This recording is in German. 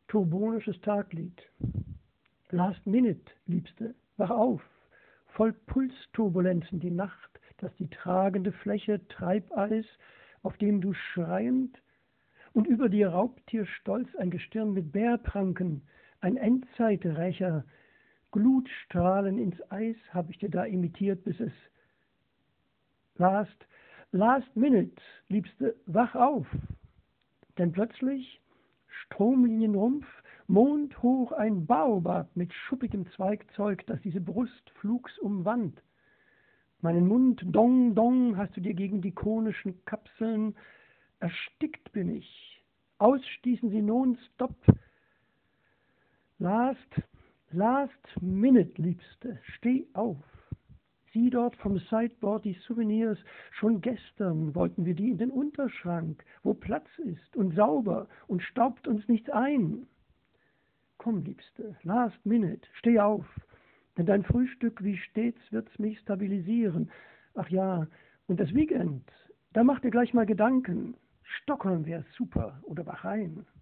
Turbonisches Taglied. Last Minute, Liebste, wach auf. Voll Pulsturbulenzen die Nacht, dass die tragende Fläche Treibeis, auf dem du schreiend und über dir Raubtierstolz ein Gestirn mit Bärpranken, ein Endzeiträcher, Glutstrahlen ins Eis hab ich dir da imitiert, bis es Last Minute, Liebste, wach auf. Denn plötzlich Stromlinienrumpf, mondhoch ein Baobab mit schuppigem Zweigzeug, das diese Brust flugs umwand. Meinen Mund, dong, dong, hast du dir gegen die konischen Kapseln, erstickt bin ich. Ausstießen sie non-stop. Last Minute, Liebste, steh auf. Sieh dort vom Sideboard die Souvenirs. Schon gestern wollten wir die in den Unterschrank, wo Platz ist und sauber und staubt uns nichts ein. Komm, Liebste, last minute, steh auf, denn dein Frühstück wie stets wird's mich stabilisieren. Ach ja, und das Weekend, da mach dir gleich mal Gedanken. Stockholm wär super oder Bahrain.